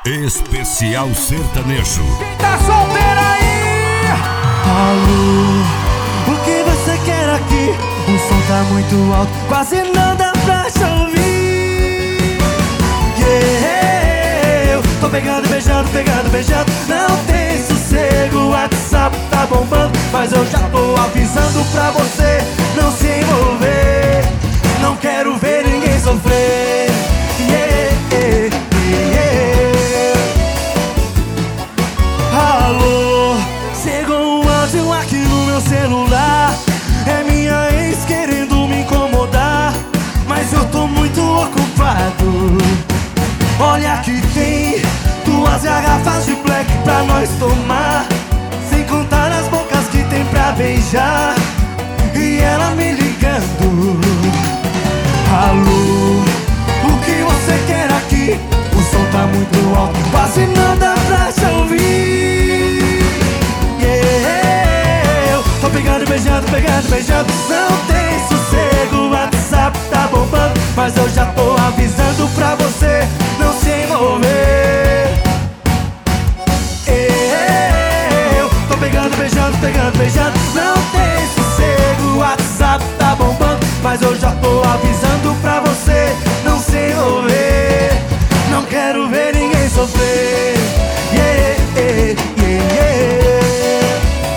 Especial Sertanejo. Quem tá solteiro aí? Alô, o que você quer aqui? O som tá muito alto, quase não dá pra te ouvir. Yeah, eu tô pegando, beijando, pegando, beijando. Não tem sossego, o WhatsApp tá bombando, mas eu já tô avisando pra você não se envolver. Não quero ver ninguém sofrer. Yeah, yeah, yeah. Alô, chegou um áudio aqui no meu celular. É minha ex querendo me incomodar, mas eu tô muito ocupado. Olha que tem 2 garrafas de black pra nós tomar, sem contar as bocas que tem pra beijar. E ela me ligando. Alô, o que você quer aqui? O som tá muito alto, quase não dá pra te ouvir. Yeah, eu tô pegando, beijando, pegando, beijando. Não tem sossego, o WhatsApp tá bombando, mas eu já tô avisando pra você não se envolver. Yeah, eu tô pegando, beijando, pegando, beijando. Não tem sossego, o WhatsApp tá bombando, mas eu já tô avisando pra você não se envolver. Não quero ver ninguém sofrer. Yeah, yeah, yeah, yeah.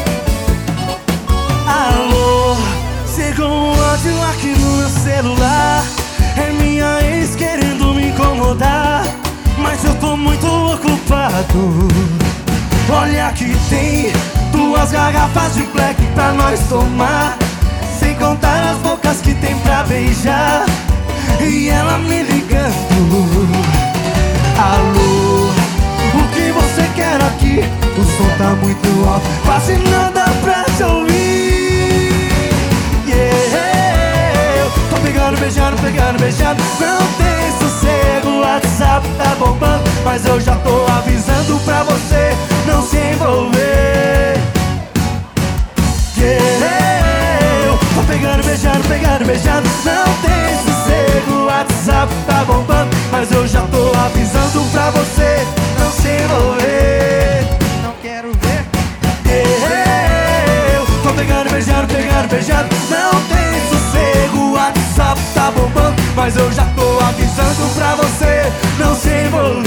Alô, chegou um áudio aqui no meu celular. É minha ex querendo me incomodar, mas eu tô muito ocupado. Olha que tem 2 garrafas de black pra nós tomar, sem contar as bocas que tem pra beijar. E ela me ligando. Alô, o que você quer aqui? O som tá muito alto, quase não dá pra te ouvir. Yeah, eu tô pegando, beijando, pegando, beijando. Não tem sossego, o WhatsApp tá bombando, mas eu já tô avisando pra você não se envolver. Yeah, eu tô pegando, beijando, pegando, beijando. Não tem sossego, o WhatsApp tá bombando, mas eu já tô avisando pra você não se envolver. Não quero ver. Yeah, eu tô pegando, beijando, pegando, beijando. Não tem sossego, o WhatsApp tá bombando, mas eu já tô avisando pra você não se envolver.